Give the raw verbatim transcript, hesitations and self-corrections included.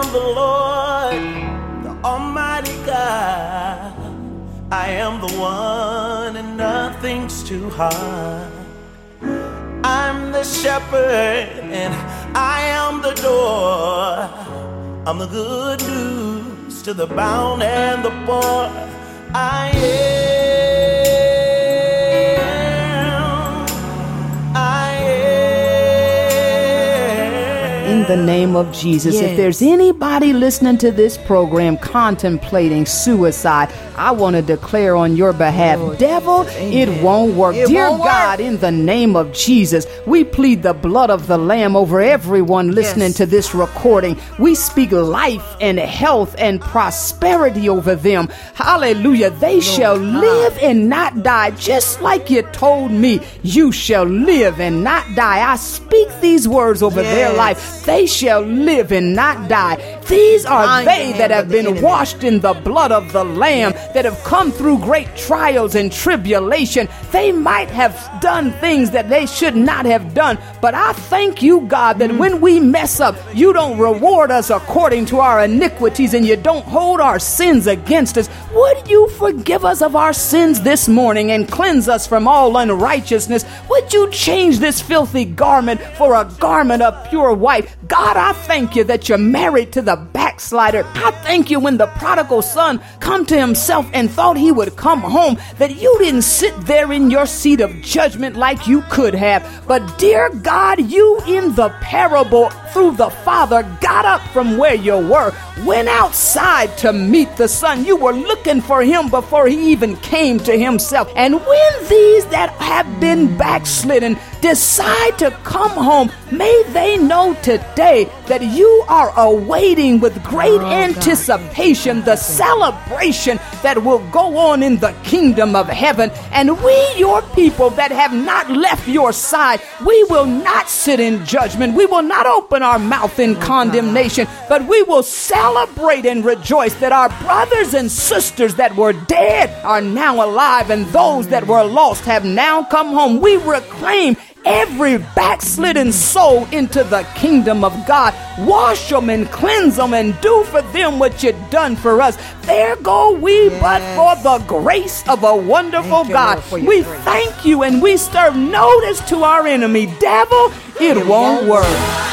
am the Lord, the Almighty God. I am the one and nothing's too hard. I'm the shepherd and I am the door. I'm the good news to the bound and the poor. I am, I am. In the name of Jesus, Yes. if there's anybody listening to this program contemplating suicide, I want to declare on your behalf, Oh, devil, Jesus. it Amen. won't work. It Dear won't work. God, in the name of Jesus, we plead the blood of the Lamb over everyone listening Yes. to this recording. We speak life and health and prosperity over them. Hallelujah. They shall God. live and not die, just like you told me. You shall live and not die. I speak these words over their Yes. life. They shall live and not die. These are Bind they the that hand have of the been enemy. washed in the blood of the Lamb, that have come through great trials and tribulation. They might have done things that they should not have done, but I thank you, God, that when we mess up, you don't reward us according to our iniquities, and you don't hold our sins against us. Would you forgive us of our sins this morning and cleanse us from all unrighteousness? Would you change this filthy garment for a garment of pure white? God, I thank you that you're married to the backslider. I thank you when the prodigal son come to himself and thought he would come home, that you didn't sit there in your seat of judgment like you could have. But dear God, you in the parable through the father got up from where you were, went outside to meet the son. You were looking for him before he even came to himself. And when these that have been backslidden decide to come home, may they know today that you are awaiting with great Oh, anticipation the celebration that will go on in the kingdom of heaven. And we, your people that have not left your side, we will not sit in judgment. We will not open our mouth in condemnation, but we will celebrate and rejoice that our brothers and sisters that were dead are now alive, and those that were lost have now come home. We reclaim every backslidden soul into the kingdom of God. Wash them and cleanse them and do for them what you've done for us. There go we, Yes. but for the grace of a wonderful Thank you, God. Lord, for your We grace. thank you, and we serve notice to our enemy. Devil, it, It won't won't work.